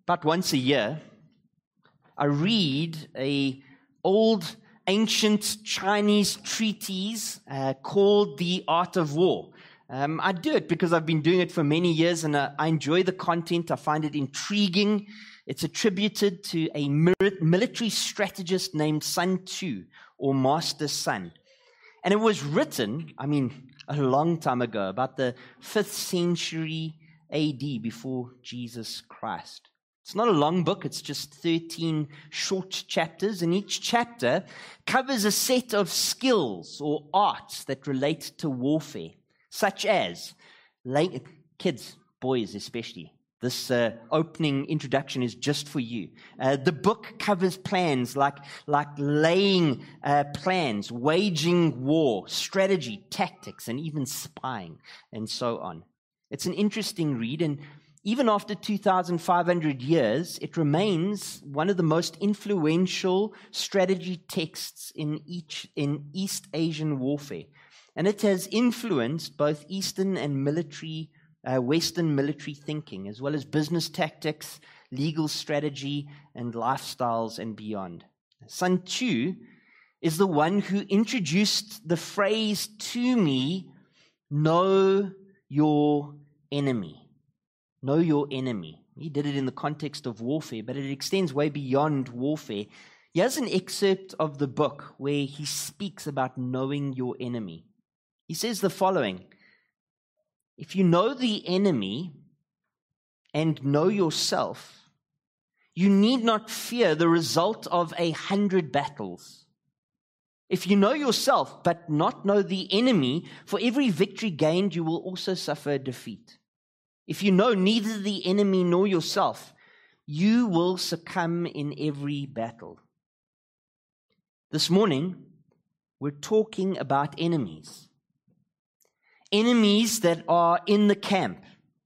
about once a year, I read a old ancient Chinese treatise called The Art of War. I do it because I've been doing it for many years, and I enjoy the content. I find it intriguing. It's attributed to a military strategist named Sun Tzu, or Master Sun. And it was written, a long time ago, about the 5th century AD, before Jesus Christ. It's not a long book, it's just 13 short chapters, and each chapter covers a set of skills or arts that relate to warfare, such as, kids, boys especially, this opening introduction is just for you. The book covers plans like laying plans, waging war, strategy, tactics, and even spying, and so on. It's an interesting read, and even after 2,500 years, it remains one of the most influential strategy texts in East Asian warfare. And it has influenced both Eastern and Western military thinking, as well as business tactics, legal strategy, and lifestyles and beyond. Sun Tzu is the one who introduced the phrase to me, know your enemy. Know your enemy. He did it in the context of warfare, but it extends way beyond warfare. Here's an excerpt of the book where he speaks about knowing your enemy. He says the following: if you know the enemy and know yourself, you need not fear the result of 100 battles. If you know yourself but not know the enemy, for every victory gained, you will also suffer a defeat. If you know neither the enemy nor yourself, you will succumb in every battle. This morning, we're talking about enemies. Enemies that are in the camp.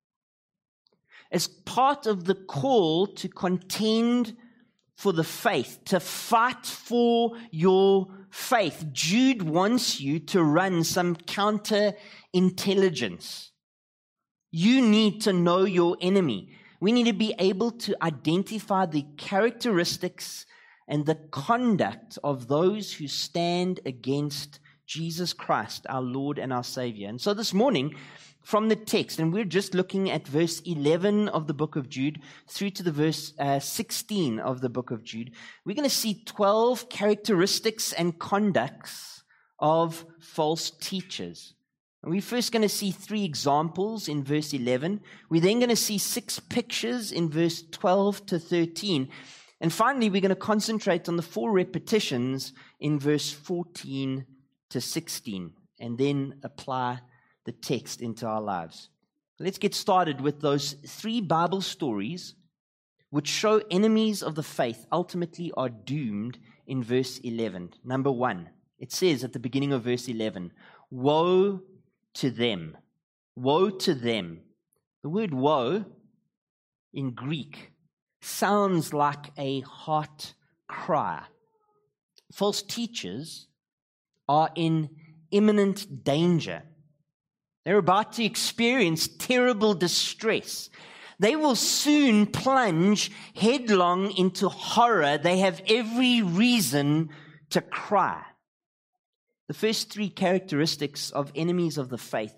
As part of the call to contend for the faith, to fight for your faith, Jude wants you to run some counterintelligence. You need to know your enemy. We need to be able to identify the characteristics and the conduct of those who stand against Jesus Christ, our Lord and our Savior. And so this morning, from the text, and we're just looking at verse 11 of the book of Jude through to the verse 16 of the book of Jude, we're going to see 12 characteristics and conducts of false teachers. And we're first going to see 3 examples in verse 11. We're then going to see 6 pictures in verse 12 to 13. And finally, we're going to concentrate on the 4 repetitions in verse 14 to 16, and then apply the text into our lives. Let's get started with those 3 Bible stories which show enemies of the faith ultimately are doomed in verse 11. Number 1, it says at the beginning of verse 11, woe to them. Woe to them. The word woe in Greek sounds like a heart cry. False teachers are in imminent danger. They're about to experience terrible distress. They will soon plunge headlong into horror. They have every reason to cry. The first 3 characteristics of enemies of the faith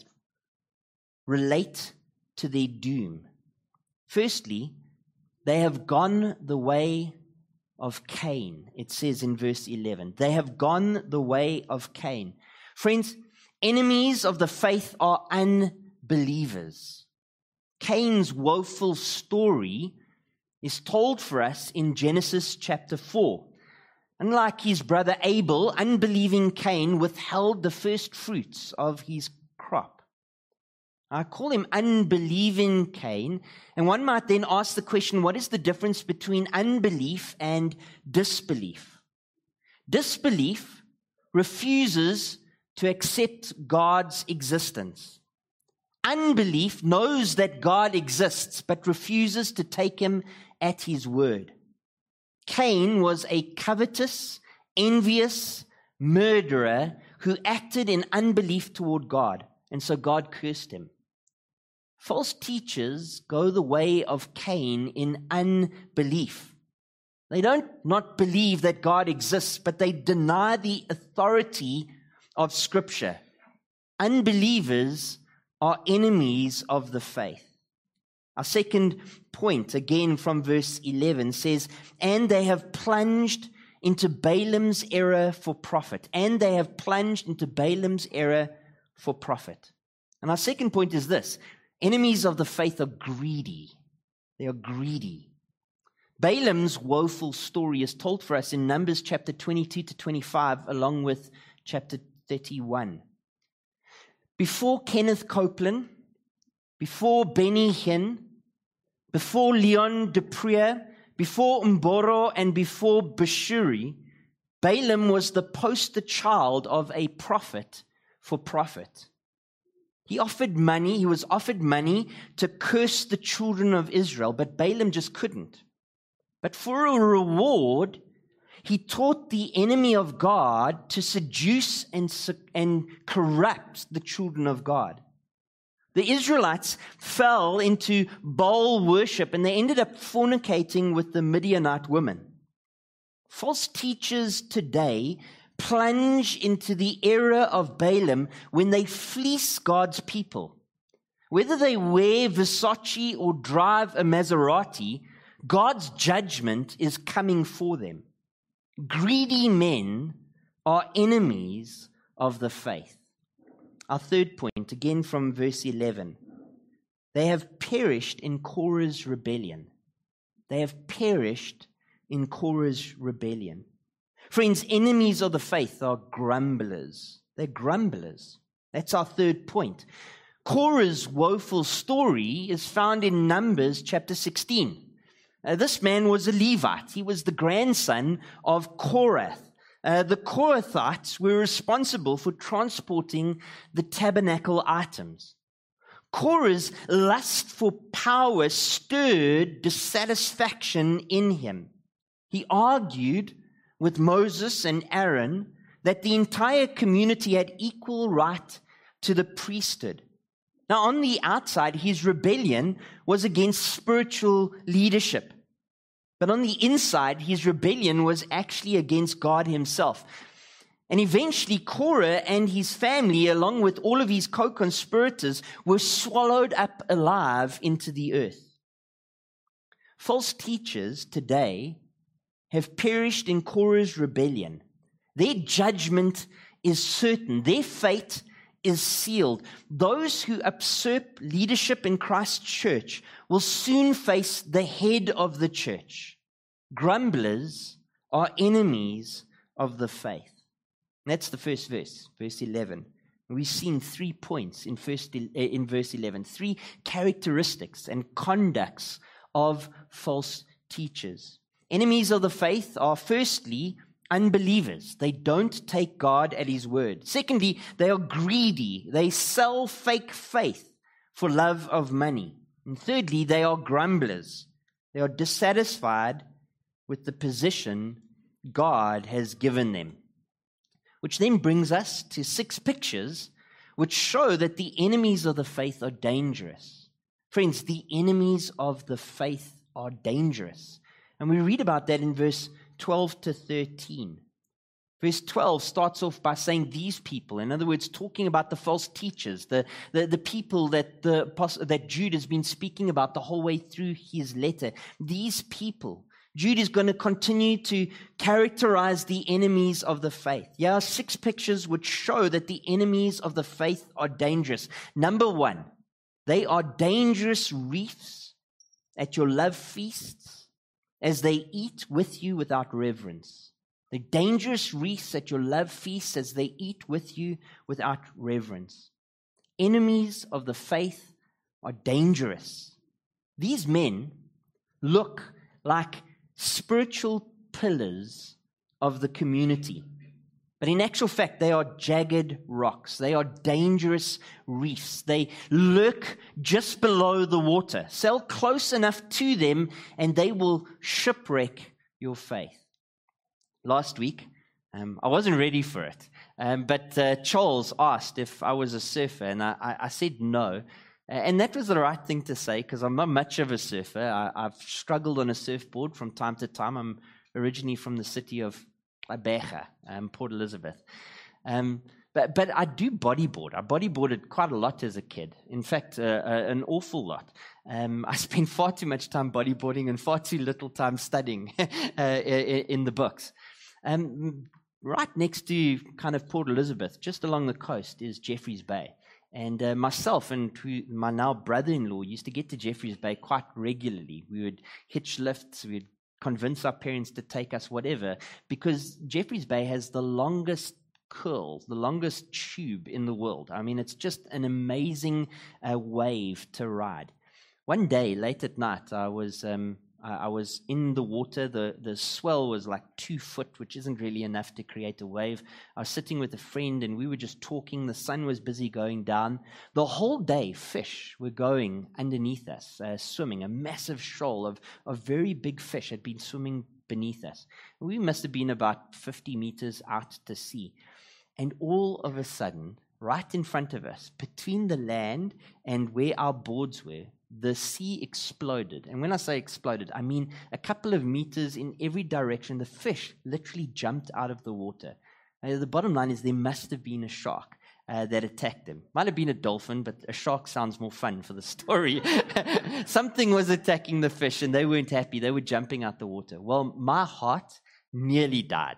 relate to their doom. Firstly, they have gone the way of Cain. It says in verse 11, they have gone the way of Cain. Friends, enemies of the faith are unbelievers. Cain's woeful story is told for us in Genesis chapter 4. Unlike his brother Abel, unbelieving Cain withheld the first fruits of his crop. I call him unbelieving Cain, and one might then ask the question, what is the difference between unbelief and disbelief? Disbelief refuses to accept God's existence. Unbelief knows that God exists, but refuses to take him at his word. Cain was a covetous, envious murderer who acted in unbelief toward God, and so God cursed him. False teachers go the way of Cain in unbelief. They don't not believe that God exists, but they deny the authority of Scripture. Unbelievers are enemies of the faith. Our second point, again from verse 11, says, and they have plunged into Balaam's error for profit. And they have plunged into Balaam's error for profit. And our second point is this: enemies of the faith are greedy. They are greedy. Balaam's woeful story is told for us in Numbers chapter 22 to 25, along with chapter 31. Before Kenneth Copeland, before Benny Hinn, before Leon Dupree, before Mboro, and before Bashuri, Balaam was the poster child of a prophet for profit. He was offered money to curse the children of Israel, but Balaam just couldn't. But for a reward, he taught the enemy of God to seduce and corrupt the children of God. The Israelites fell into Baal worship, and they ended up fornicating with the Midianite women. False teachers today plunge into the era of Balaam when they fleece God's people. Whether they wear Versace or drive a Maserati, God's judgment is coming for them. Greedy men are enemies of the faith. Our third point, again from verse 11. They have perished in Korah's rebellion. They have perished in Korah's rebellion. Friends, enemies of the faith are grumblers. They're grumblers. That's our third point. Korah's woeful story is found in Numbers chapter 16. This man was a Levite. He was the grandson of Korah. The Korathites were responsible for transporting the tabernacle items. Korah's lust for power stirred dissatisfaction in him. He argued with Moses and Aaron that the entire community had equal right to the priesthood. Now, on the outside, his rebellion was against spiritual leadership. But on the inside, his rebellion was actually against God himself. And eventually, Korah and his family, along with all of his co-conspirators, were swallowed up alive into the earth. False teachers today have perished in Korah's rebellion. Their judgment is certain. Their fate is sealed. Those who usurp leadership in Christ's church will soon face the head of the church. Grumblers are enemies of the faith. And that's the first verse, verse 11. We've seen 3 points in verse 11, 3 characteristics and conducts of false teachers. Enemies of the faith are firstly unbelievers. They don't take God at his word. Secondly, they are greedy. They sell fake faith for love of money. And thirdly, they are grumblers. They are dissatisfied with the position God has given them. Which then brings us to 6 pictures which show that the enemies of the faith are dangerous. Friends, the enemies of the faith are dangerous. And we read about that in verse 12 to 13. Verse 12 starts off by saying these people, in other words, talking about the false teachers, the people that Jude has been speaking about the whole way through his letter. These people, Jude is going to continue to characterize the enemies of the faith. Here are 6 pictures which show that the enemies of the faith are dangerous. Number 1, they are dangerous reefs at your love feasts as they eat with you without reverence. The dangerous reefs at your love feasts as they eat with you without reverence. Enemies of the faith are dangerous. These men look like spiritual pillars of the community. But in actual fact, they are jagged rocks. They are dangerous reefs. They lurk just below the water. Sail close enough to them and they will shipwreck your faith. Last week, I wasn't ready for it, but Charles asked if I was a surfer, and I said no. And that was the right thing to say because I'm not much of a surfer. I've struggled on a surfboard from time to time. I'm originally from the city of Beja, Port Elizabeth. But I do bodyboard. I bodyboarded quite a lot as a kid. In fact, an awful lot. I spent far too much time bodyboarding and far too little time studying in the books. Right next to kind of Port Elizabeth, just along the coast, is Jeffreys Bay. And myself and my now brother-in-law used to get to Jeffreys Bay quite regularly. We would hitch lifts, we would convince our parents to take us, whatever, because Jeffreys Bay has the longest curl, the longest tube in the world. I mean, it's just an amazing wave to ride. One day, late at night, I was in the water. The swell was like 2 foot, which isn't really enough to create a wave. I was sitting with a friend, and we were just talking. The sun was busy going down. The whole day, fish were going underneath us, swimming. A massive shoal of very big fish had been swimming beneath us. We must have been about 50 meters out to sea. And all of a sudden, right in front of us, between the land and where our boards were, the sea exploded. And when I say exploded, I mean a couple of meters in every direction. The fish literally jumped out of the water. The bottom line is there must have been a shark that attacked them. Might have been a dolphin, but a shark sounds more fun for the story. Something was attacking the fish, and they weren't happy. They were jumping out the water. Well, my heart nearly died.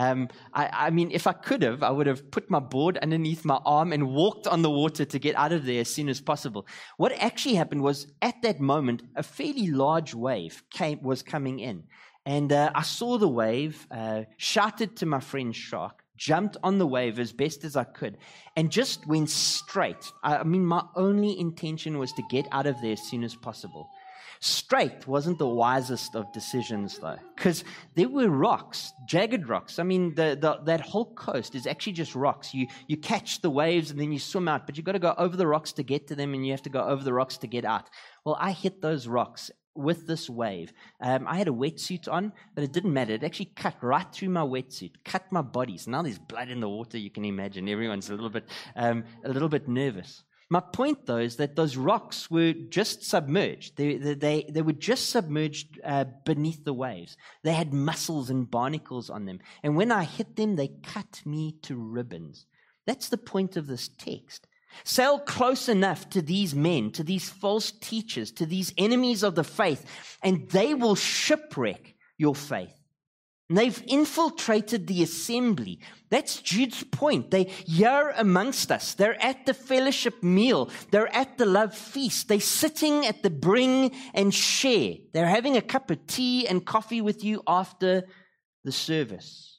I mean, if I could have, I would have put my board underneath my arm and walked on the water to get out of there as soon as possible. What actually happened was, at that moment, a fairly large wave was coming in. And I saw the wave, shouted to my friend Shark, jumped on the wave as best as I could, and just went straight. I mean, my only intention was to get out of there as soon as possible. Straight wasn't the wisest of decisions, though, because there were rocks, jagged rocks. I mean, that whole coast is actually just rocks. You catch the waves and then you swim out, but you've got to go over the rocks to get to them, and you have to go over the rocks to get out. Well, I hit those rocks with this wave. I had a wetsuit on, but it didn't matter. It actually cut right through my wetsuit, cut my body. So now there's blood in the water. You can imagine everyone's a little bit nervous. My point, though, is that those rocks were just submerged. They were just submerged beneath the waves. They had mussels and barnacles on them. And when I hit them, they cut me to ribbons. That's the point of this text. Sail close enough to these men, to these false teachers, to these enemies of the faith, and they will shipwreck your faith. And they've infiltrated the assembly. That's Jude's point. They're here amongst us. They're at the fellowship meal. They're at the love feast. They're sitting at the bring and share. They're having a cup of tea and coffee with you after the service.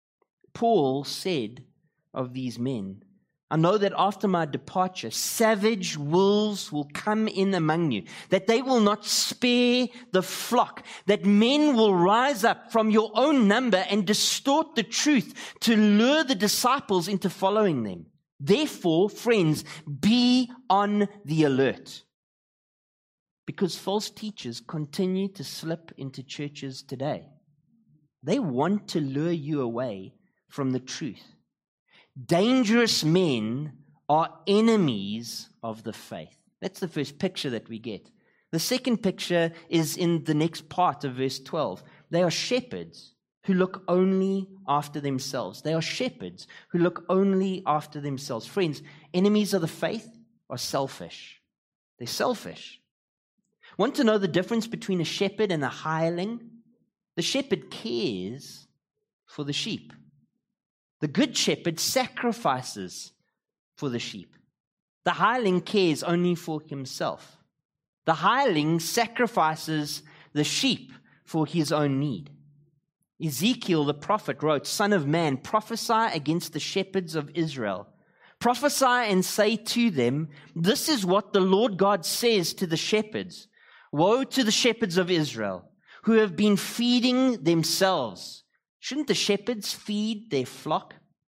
Paul said of these men, I know that after my departure, savage wolves will come in among you, that they will not spare the flock, that men will rise up from your own number and distort the truth to lure the disciples into following them. Therefore, friends, be on the alert. Because false teachers continue to slip into churches today. They want to lure you away from the truth. Dangerous men are enemies of the faith. That's the first picture that we get. The second picture is in the next part of verse 12. They are shepherds who look only after themselves. They are shepherds who look only after themselves. Friends, enemies of the faith are selfish. They're selfish. Want to know the difference between a shepherd and a hireling? The shepherd cares for the sheep. The good shepherd sacrifices for the sheep. The hireling cares only for himself. The hireling sacrifices the sheep for his own need. Ezekiel the prophet wrote, Son of man, prophesy against the shepherds of Israel. Prophesy and say to them, this is what the Lord God says to the shepherds. Woe to the shepherds of Israel who have been feeding themselves. Shouldn't the shepherds feed their flock?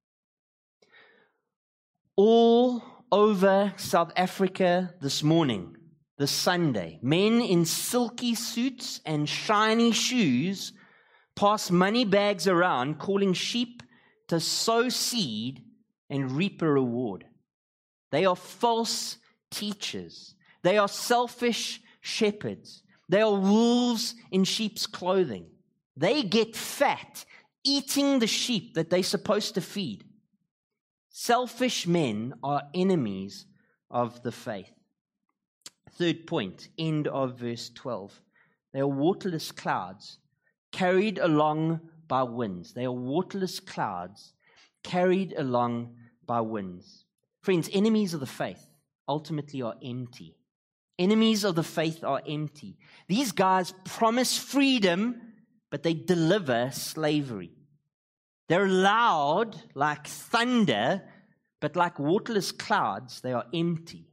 All over South Africa this morning, this Sunday, men in silky suits and shiny shoes pass money bags around calling sheep to sow seed and reap a reward. They are false teachers. They are selfish shepherds. They are wolves in sheep's clothing. They get fat eating the sheep that they're supposed to feed. Selfish men are enemies of the faith. Third point, end of verse 12. They are waterless clouds carried along by winds. They are waterless clouds carried along by winds. Friends, enemies of the faith ultimately are empty. Enemies of the faith are empty. These guys promise freedom, but they deliver slavery. They're loud like thunder, but like waterless clouds, they are empty.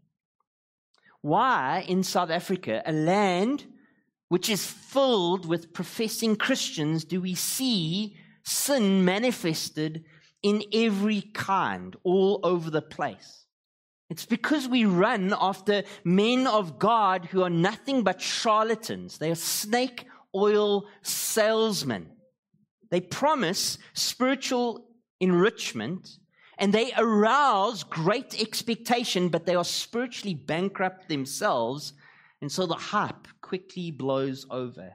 Why in South Africa, a land which is filled with professing Christians, do we see sin manifested in every kind, all over the place? It's because we run after men of God who are nothing but charlatans. They are snake oil salesmen. They promise spiritual enrichment and they arouse great expectation, but they are spiritually bankrupt themselves, and so the hype quickly blows over.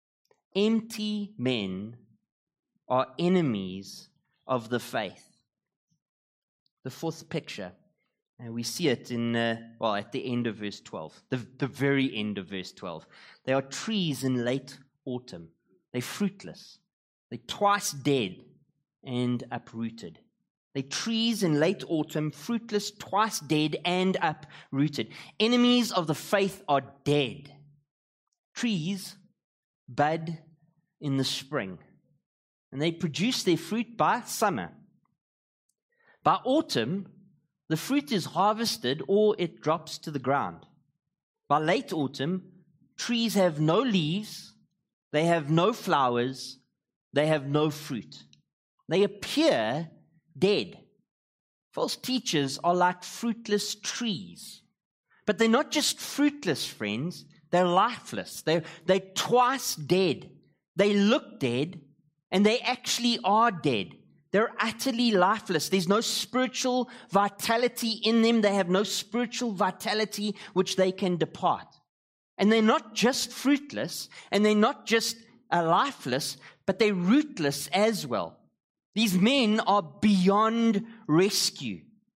Empty men are enemies of the faith. The fourth picture, and we see it in, at the end of verse 12, the very end of verse 12. They are trees in late autumn. They're fruitless. They're twice dead and uprooted. They're trees in late autumn, fruitless, twice dead and uprooted. Enemies of the faith are dead. Trees bud in the spring, and they produce their fruit by summer. By autumn, the fruit is harvested or it drops to the ground. By late autumn, trees have no leaves, they have no flowers, they have no fruit. They appear dead. False teachers are like fruitless trees. But they're not just fruitless, friends. They're lifeless. They're twice dead. They look dead, and they actually are dead. They're utterly lifeless. There's no spiritual vitality in them. They have no spiritual vitality which they can depart. And they're not just fruitless, and they're not just lifeless, but they're rootless as well. These men are beyond rescue.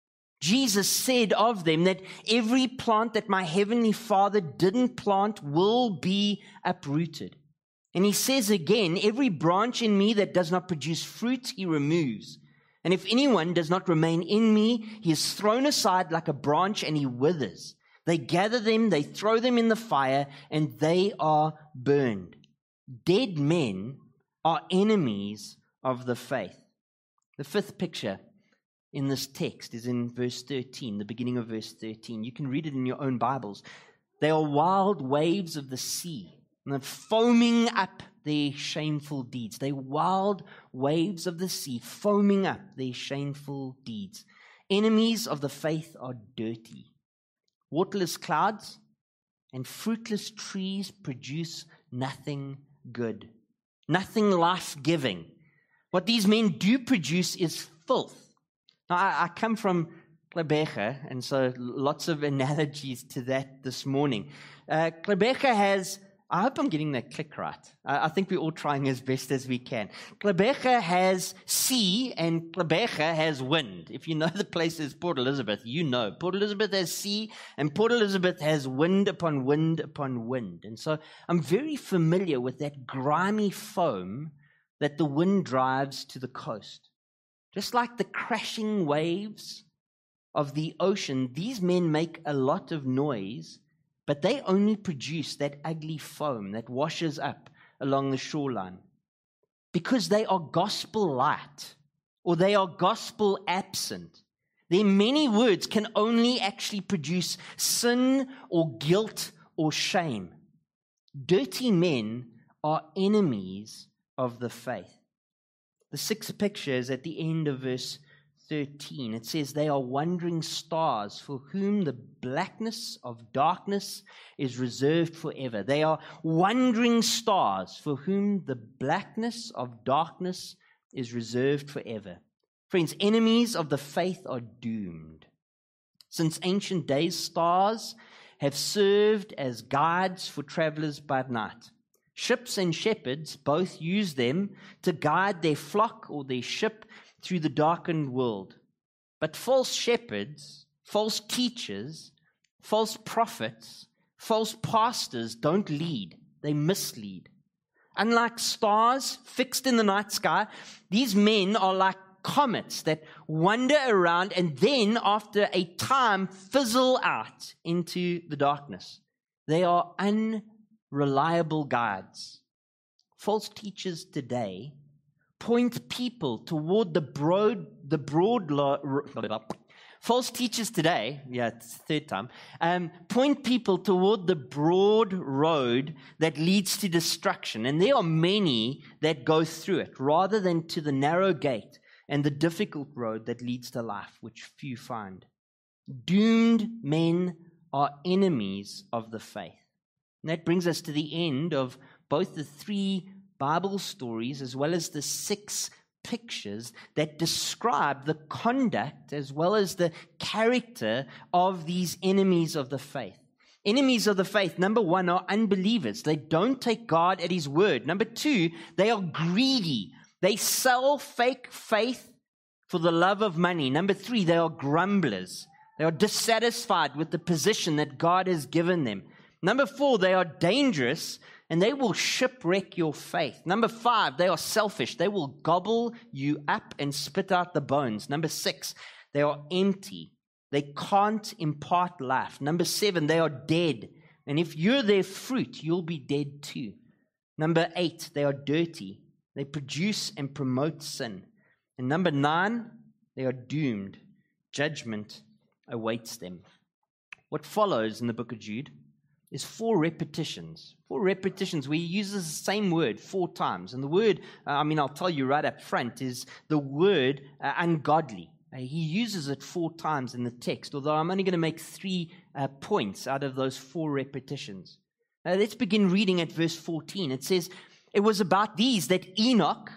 Jesus said of them that every plant that my heavenly Father didn't plant will be uprooted. And he says again, every branch in me that does not produce fruit, he removes. And if anyone does not remain in me, he is thrown aside like a branch and he withers. They gather them, they throw them in the fire, and they are burned. Dead men are enemies of the faith. The fifth picture in this text is in verse 13, the beginning of verse 13. You can read it in your own Bibles. They are wild waves of the sea, and they're foaming up their shameful deeds. They're wild waves of the sea, foaming up their shameful deeds. Enemies of the faith are dirty. Waterless clouds and fruitless trees produce nothing good, nothing life-giving. What these men do produce is filth. Now, I come from Gqeberha, and so lots of analogies to that this morning. Gqeberha has, I hope I'm getting that click right. I think we're all trying as best as we can. Gqeberha has sea, and Gqeberha has wind. If you know the place is Port Elizabeth, you know. Port Elizabeth has sea, and Port Elizabeth has wind upon wind upon wind. And so I'm very familiar with that grimy foam that the wind drives to the coast. Just like the crashing waves of the ocean, these men make a lot of noise, but they only produce that ugly foam that washes up along the shoreline. Because they are gospel light, or they are gospel absent. Their many words can only actually produce sin or guilt or shame. Dirty men are enemies of the faith. The sixth picture is at the end of verse 13. It says, they are wandering stars for whom the blackness of darkness is reserved forever. They are wandering stars for whom the blackness of darkness is reserved forever. Friends, enemies of the faith are doomed. Since ancient days, stars have served as guides for travelers by night. Ships and shepherds both use them to guide their flock or their ship through the darkened world. But false shepherds, false teachers, false prophets, false pastors don't lead, they mislead. Unlike stars fixed in the night sky, these men are like comets that wander around and then, after a time, fizzle out into the darkness. They are unreliable guides. False teachers today point people toward false teachers today, it's the third time, point people toward the broad road that leads to destruction. And there are many that go through it, rather than to the narrow gate and the difficult road that leads to life, which few find. Doomed men are enemies of the faith. And that brings us to the end of both the 3 Bible stories as well as the 6 pictures that describe the conduct as well as the character of these enemies of the faith. Enemies of the faith, number 1, are unbelievers. They don't take God at His word. Number 2, they are greedy. They sell fake faith for the love of money. Number 3, they are grumblers. They are dissatisfied with the position that God has given them. Number 4, they are dangerous and they will shipwreck your faith. Number 5, they are selfish. They will gobble you up and spit out the bones. Number 6, they are empty. They can't impart life. Number 7, they are dead. And if you're their fruit, you'll be dead too. Number 8, they are dirty. They produce and promote sin. And number 9, they are doomed. Judgment awaits them. What follows in the book of Jude is 4 repetitions. 4 repetitions where he uses the same word 4 times. And the word, I'll tell you right up front, is the word ungodly. He uses it 4 times in the text, although I'm only going to make 3 points out of those 4 repetitions. Let's begin reading at verse 14. It says, "It was about these that Enoch,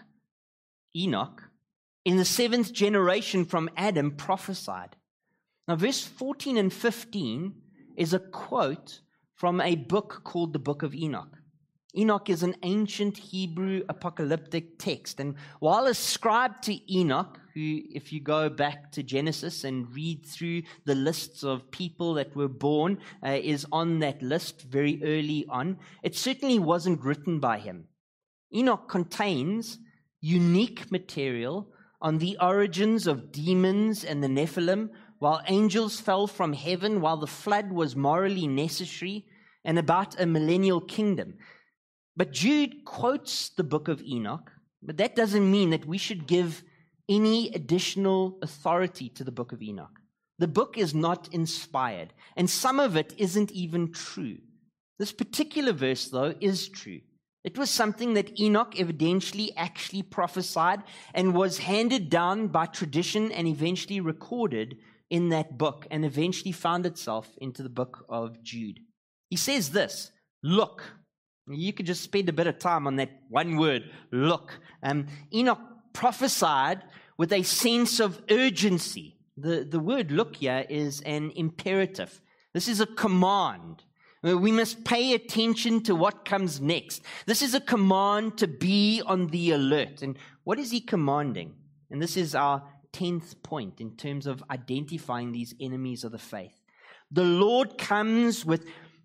in the 7th generation from Adam, prophesied." Now, verse 14 and 15 is a quote from a book called the Book of Enoch. Enoch is an ancient Hebrew apocalyptic text. And while ascribed to Enoch, who, if you go back to Genesis and read through the lists of people that were born, is on that list very early on, it certainly wasn't written by him. Enoch contains unique material on the origins of demons and the Nephilim, while angels fell from heaven, while the flood was morally necessary, and about a millennial kingdom. But Jude quotes the book of Enoch, but that doesn't mean that we should give any additional authority to the book of Enoch. The book is not inspired, and some of it isn't even true. This particular verse, though, is true. It was something that Enoch evidently actually prophesied and was handed down by tradition and eventually recorded in that book and eventually found itself into the book of Jude. He says this, "Look." You could just spend a bit of time on that one word, look. Enoch prophesied with a sense of urgency. The word look here is an imperative. This is a command. We must pay attention to what comes next. This is a command to be on the alert. And what is he commanding? And this is our 10th point in terms of identifying these enemies of the faith. The Lord comes with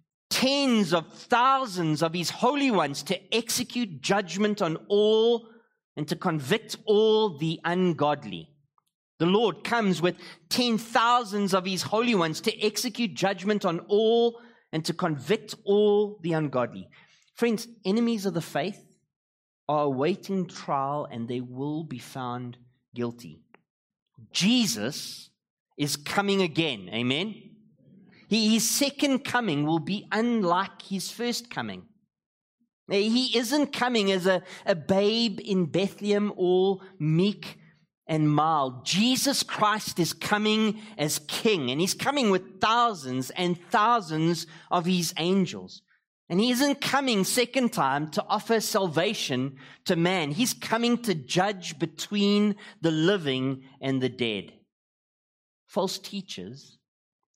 tens of thousands of his holy ones to execute judgment on all and to convict all the ungodly. The Lord comes with 10,000s of his holy ones to execute judgment on all and to convict all the ungodly. Friends, enemies of the faith are awaiting trial and they will be found guilty. Jesus is coming again. Amen? His second coming will be unlike his first coming. He isn't coming as a babe in Bethlehem, all meek and mild. Jesus Christ is coming as King, and he's coming with thousands and thousands of his angels. And he isn't coming second time to offer salvation to man. He's coming to judge between the living and the dead. False teachers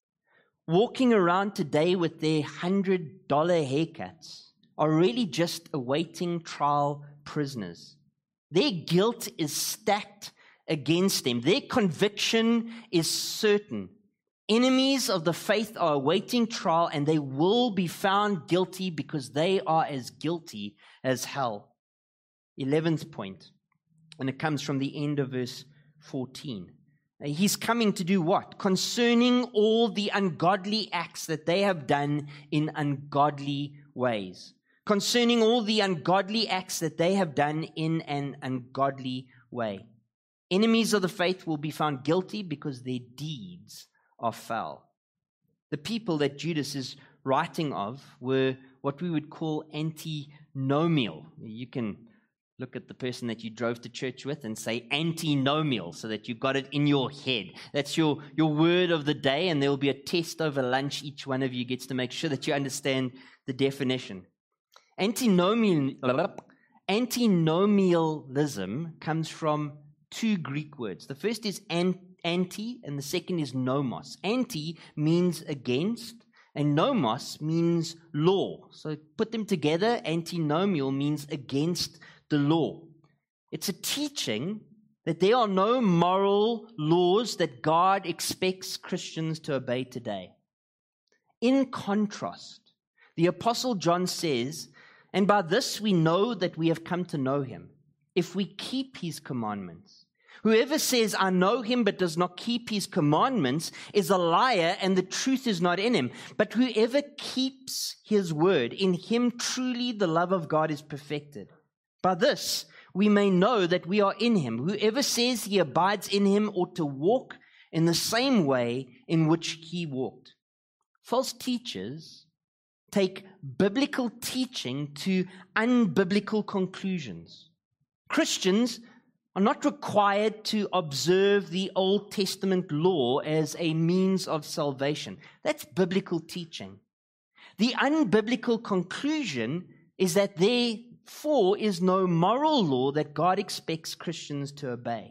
walking around today with their $100 haircuts are really just awaiting trial prisoners. Their guilt is stacked against them. Their conviction is certain. Enemies of the faith are awaiting trial, and they will be found guilty because they are as guilty as hell. 11th point, and it comes from the end of verse 14. He's coming to do what? Concerning all the ungodly acts that they have done in ungodly ways. Concerning all the ungodly acts that they have done in an ungodly way. Enemies of the faith will be found guilty because their deeds are foul. The people that Judas is writing of were what we would call antinomial. You can look at the person that you drove to church with and say antinomial so that you've got it in your head. That's your word of the day, and there will be a test over lunch. Each one of you gets to make sure that you understand the definition. Antinomialism comes from two Greek words. The first is anti, and the second is nomos. Anti means against, and nomos means law. So put them together, antinomial means against the law. It's a teaching that there are no moral laws that God expects Christians to obey today. In contrast, the Apostle John says, and by this we know that we have come to know him, if we keep his commandments. Whoever says, I know him, but does not keep his commandments is a liar, and the truth is not in him. But whoever keeps his word, in him truly the love of God is perfected. By this we may know that we are in him. Whoever says he abides in him ought to walk in the same way in which he walked. False teachers take biblical teaching to unbiblical conclusions. Christians are not required to observe the Old Testament law as a means of salvation. That's biblical teaching. The unbiblical conclusion is that therefore is no moral law that God expects Christians to obey.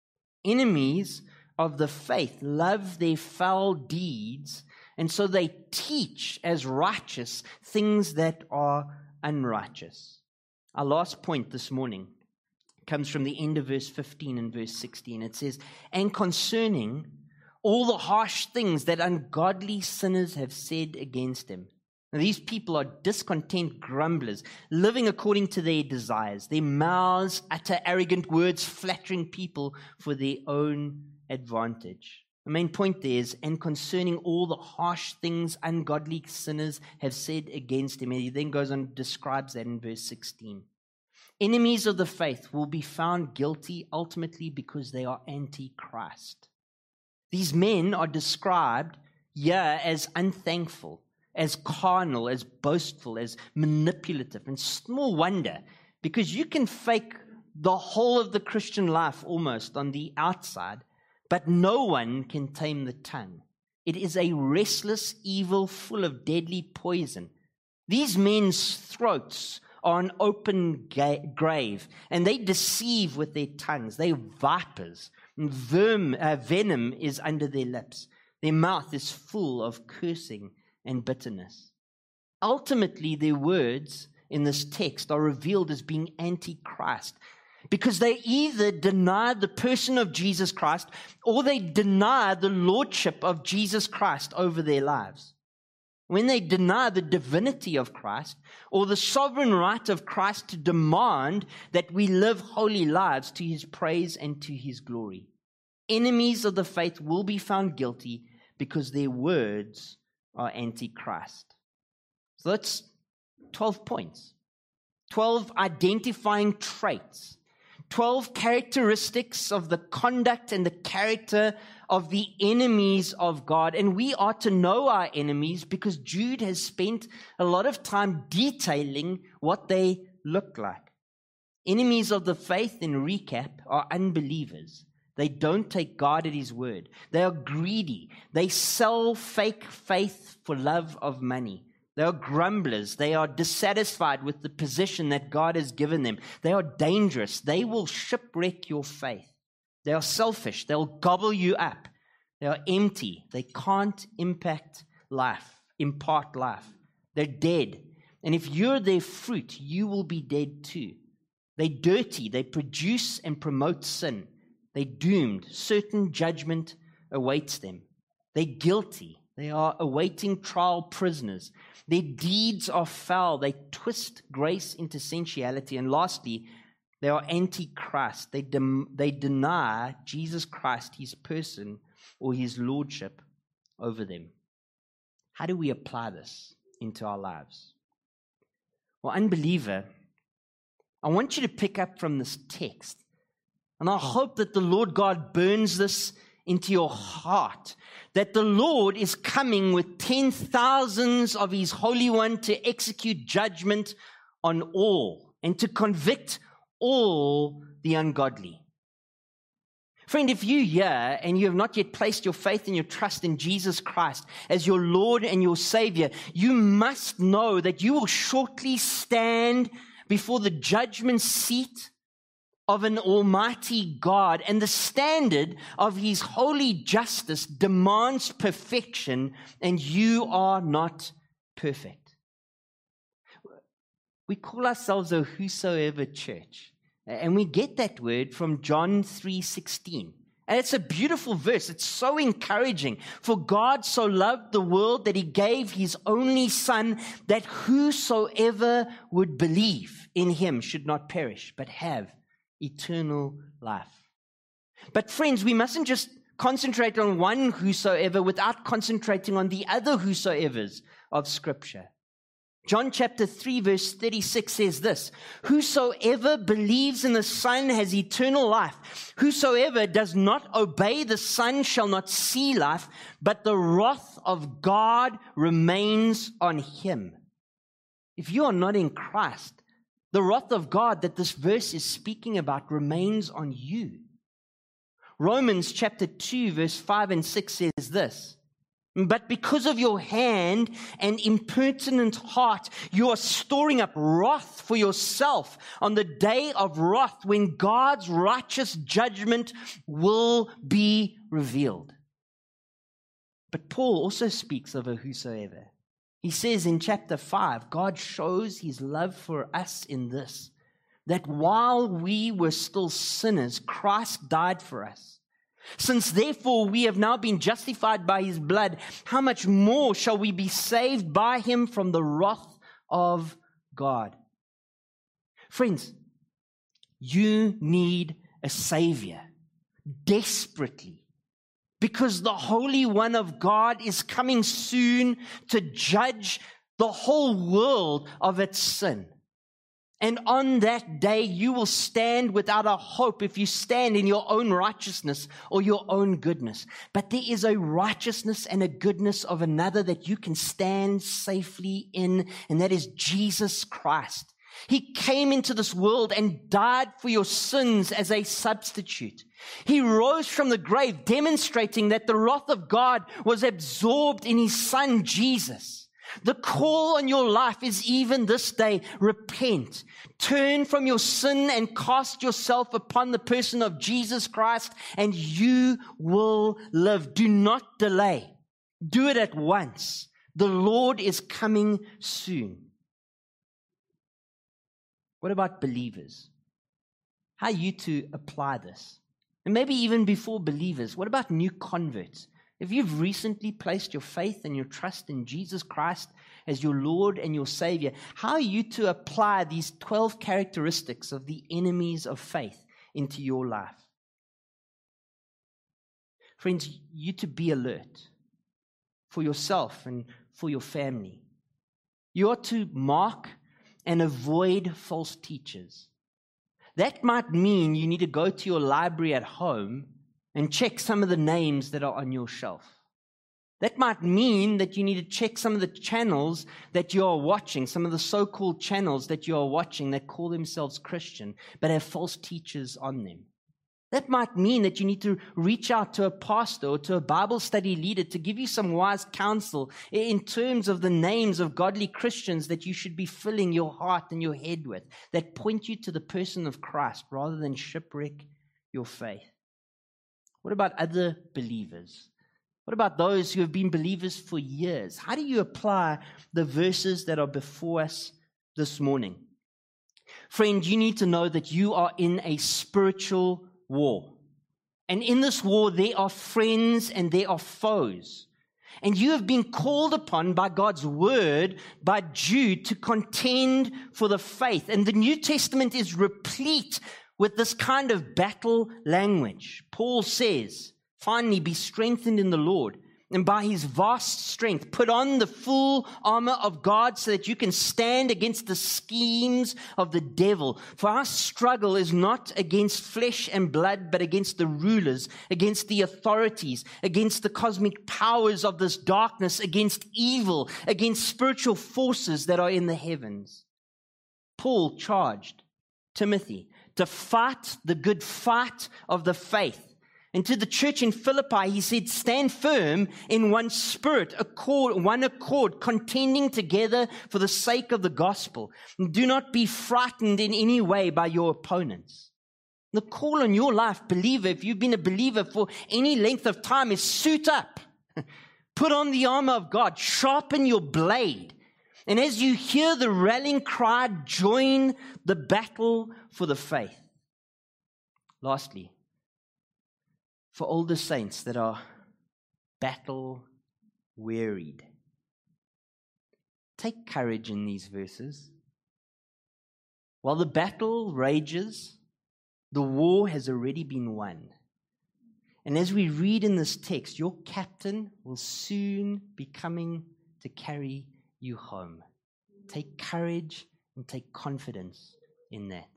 Enemies of the faith love their foul deeds, and so they teach as righteous things that are unrighteous. Our last point this morning comes from the end of verse 15 and verse 16. It says, and concerning all the harsh things that ungodly sinners have said against him. Now, these people are discontent grumblers, living according to their desires. Their mouths utter arrogant words, flattering people for their own advantage. The main point there is, and concerning all the harsh things ungodly sinners have said against him. And he then goes on and describes that in verse 16. Enemies of the faith will be found guilty ultimately because they are anti-Christ. These men are described here as unthankful, as carnal, as boastful, as manipulative. And small wonder, because you can fake the whole of the Christian life almost on the outside, but no one can tame the tongue. It is a restless evil full of deadly poison. These men's throats are an open grave, and they deceive with their tongues. They are vipers, and venom is under their lips. Their mouth is full of cursing and bitterness. Ultimately, their words in this text are revealed as being anti-Christ, because they either deny the person of Jesus Christ or they deny the lordship of Jesus Christ over their lives. When they deny the divinity of Christ or the sovereign right of Christ to demand that we live holy lives to his praise and to his glory. Enemies of the faith will be found guilty because their words are anti-Christ. So that's 12 points. 12 identifying traits. 12 characteristics of the conduct and the character of the enemies of God. And we are to know our enemies because Jude has spent a lot of time detailing what they look like. Enemies of the faith, in recap, are unbelievers. They don't take God at his word. They are greedy. They sell fake faith for love of money. They are grumblers. They are dissatisfied with the position that God has given them. They are dangerous. They will shipwreck your faith. They are selfish. They'll gobble you up. They are empty. They can't impact life, impart life. They're dead. And if you're their fruit, you will be dead too. They're dirty. They produce and promote sin. They're doomed. Certain judgment awaits them. They're guilty. They are awaiting trial prisoners. Their deeds are foul. They twist grace into sensuality. And lastly, they are anti-Christ. They deny Jesus Christ, his person, or his lordship over them. How do we apply this into our lives? Well, unbeliever, I want you to pick up from this text. And I hope that the Lord God burns this into your heart, that the Lord is coming with 10,000s of his Holy One to execute judgment on all and to convict all the ungodly. Friend, if you're here and you have not yet placed your faith and your trust in Jesus Christ as your Lord and your Savior, you must know that you will shortly stand before the judgment seat of an almighty God, and the standard of his holy justice demands perfection, and you are not perfect. We call ourselves a whosoever church. And we get that word from John 3:16. And it's a beautiful verse. It's so encouraging. For God so loved the world that he gave his only Son, that whosoever would believe in him should not perish, but have eternal life. But friends, we mustn't just concentrate on one whosoever without concentrating on the other whosoevers of Scripture. John chapter 3 verse 36 says this: whosoever believes in the Son has eternal life. Whosoever does not obey the Son shall not see life, but the wrath of God remains on him. If you are not in Christ, the wrath of God that this verse is speaking about remains on you. Romans chapter 2 verse 5 and 6 says this: but because of your hand and impertinent heart, you are storing up wrath for yourself on the day of wrath when God's righteous judgment will be revealed. But Paul also speaks of a whosoever. He says in chapter 5, God shows his love for us in this, that while we were still sinners, Christ died for us. Since therefore we have now been justified by his blood, how much more shall we be saved by him from the wrath of God? Friends, you need a Savior desperately, because the Holy One of God is coming soon to judge the whole world of its sin. And on that day, you will stand without a hope if you stand in your own righteousness or your own goodness. But there is a righteousness and a goodness of another that you can stand safely in, and that is Jesus Christ. He came into this world and died for your sins as a substitute. He rose from the grave, demonstrating that the wrath of God was absorbed in his Son, Jesus. The call on your life is even this day: repent, turn from your sin and cast yourself upon the person of Jesus Christ, and you will live. Do not delay. Do it at once. The Lord is coming soon. What about believers? How are you to apply this? And maybe even before believers, what about new converts? If you've recently placed your faith and your trust in Jesus Christ as your Lord and your Savior, how are you to apply these 12 characteristics of the enemies of faith into your life? Friends, you to be alert for yourself and for your family. You are to mark and avoid false teachers. That might mean you need to go to your library at home and check some of the names that are on your shelf. That might mean that you need to check some of the channels that you are watching, some of the so-called channels that you are watching that call themselves Christian, but have false teachers on them. That might mean that you need to reach out to a pastor or to a Bible study leader to give you some wise counsel in terms of the names of godly Christians that you should be filling your heart and your head with, that point you to the person of Christ rather than shipwreck your faith. What about other believers? What about those who have been believers for years? How do you apply the verses that are before us this morning? Friend, you need to know that you are in a spiritual war. And in this war, there are friends and there are foes. And you have been called upon by God's word, by Jude, to contend for the faith. And the New Testament is replete with this kind of battle language. Paul says, finally, be strengthened in the Lord, and by his vast strength, put on the full armor of God so that you can stand against the schemes of the devil. For our struggle is not against flesh and blood, but against the rulers, against the authorities, against the cosmic powers of this darkness, against evil, against spiritual forces that are in the heavens. Paul charged Timothy to fight the good fight of the faith. And to the church in Philippi, he said, stand firm in one spirit, one accord, contending together for the sake of the gospel. And do not be frightened in any way by your opponents. The call on your life, believer, if you've been a believer for any length of time, is suit up. Put on the armor of God, sharpen your blade. And as you hear the rallying cry, join the battle for the faith. Lastly, for all the saints that are battle wearied, take courage in these verses. While the battle rages, the war has already been won. And as we read in this text, your captain will soon be coming to carry you home. Take courage and take confidence in that.